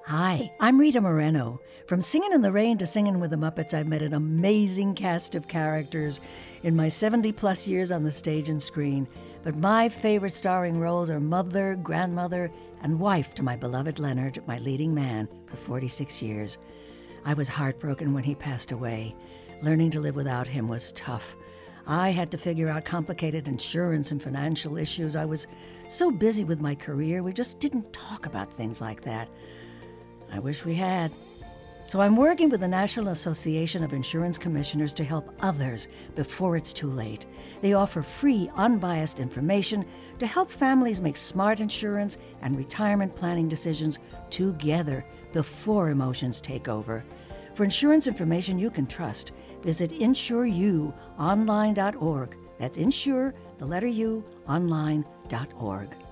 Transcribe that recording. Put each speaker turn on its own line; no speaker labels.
Hi, I'm Rita Moreno. From Singing in the Rain to Singing with the Muppets, I've met an amazing cast of characters in my 70-plus years on the stage and screen. But my favorite starring roles are mother, grandmother, and wife to my beloved Leonard, my leading man, for 46 years. I was heartbroken when he passed away. Learning to live without him was tough. I had to figure out complicated insurance and financial issues. I was so busy with my career, we just didn't talk about things like that. I wish we had. So I'm working with the National Association of Insurance Commissioners to help others before it's too late. They offer free, unbiased information to help families make smart insurance and retirement planning decisions together before emotions take over. For insurance information you can trust, visit insureyouonline.org. That's insure, the letter U, online.org.